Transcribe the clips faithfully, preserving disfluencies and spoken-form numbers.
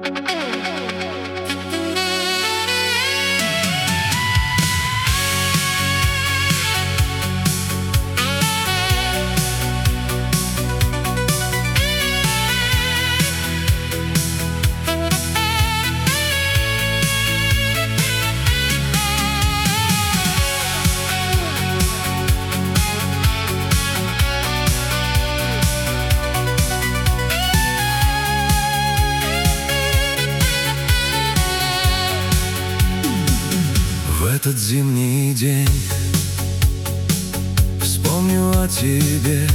В этот зимний день вспомню о тебе,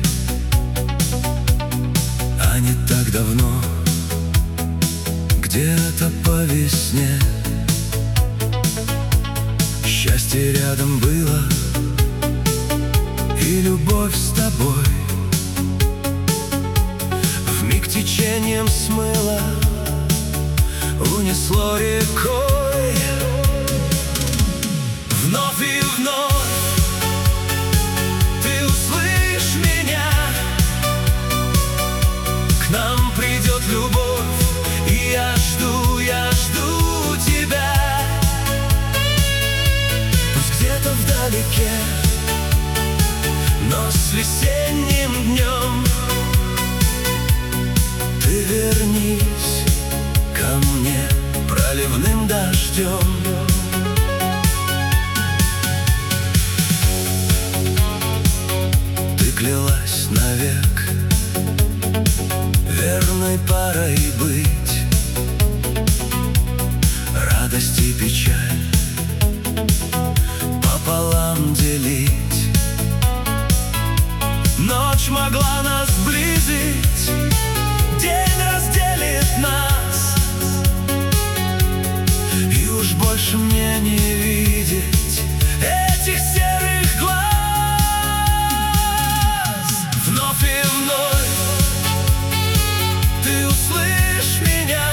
а не так давно, где-то по весне. Счастье рядом было, и любовь с тобой вмиг течением смыло, унесло рекой. Вновь и вновь ты услышь меня, к нам придет любовь, и я жду, я жду тебя. Пусть где-то вдалеке, но с весенним днем ты вернись ко мне проливным дождем. Клялась навек верной парой быть, радость и печаль пополам делить. Ночь могла нас сблизить, день разделит нас, и уж больше мне не видеть этих серых глаз. Вновь и вновь ты услышь меня,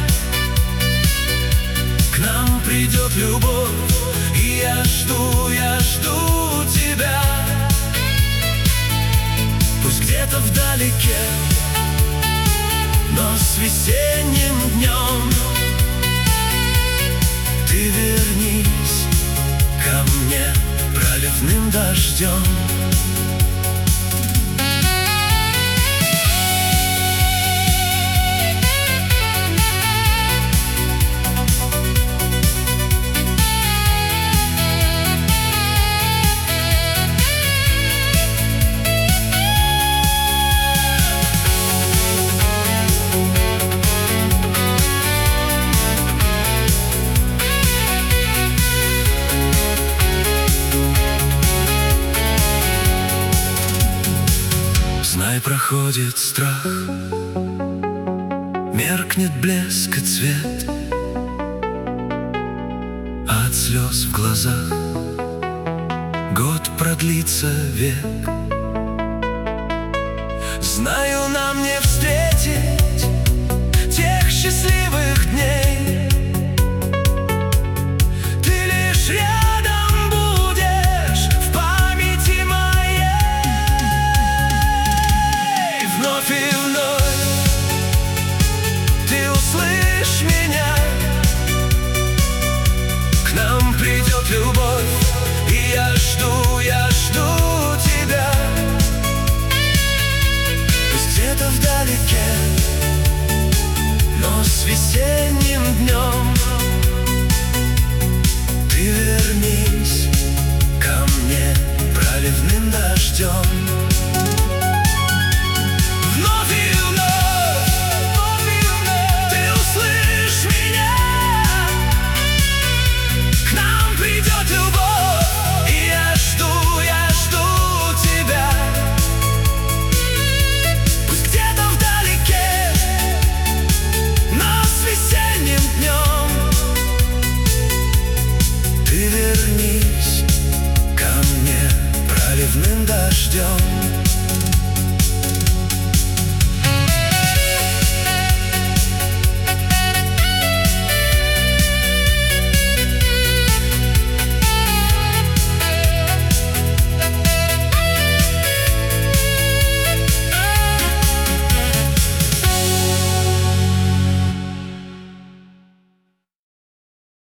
к нам придет любовь, и я жду, я жду тебя. Пусть где-то вдалеке, но с весенним днем ты вернись ко мне проливным дождем. Знай, проходит страх, меркнет блеск и цвет, а от слез в глазах год продлится век. Знаю, нам не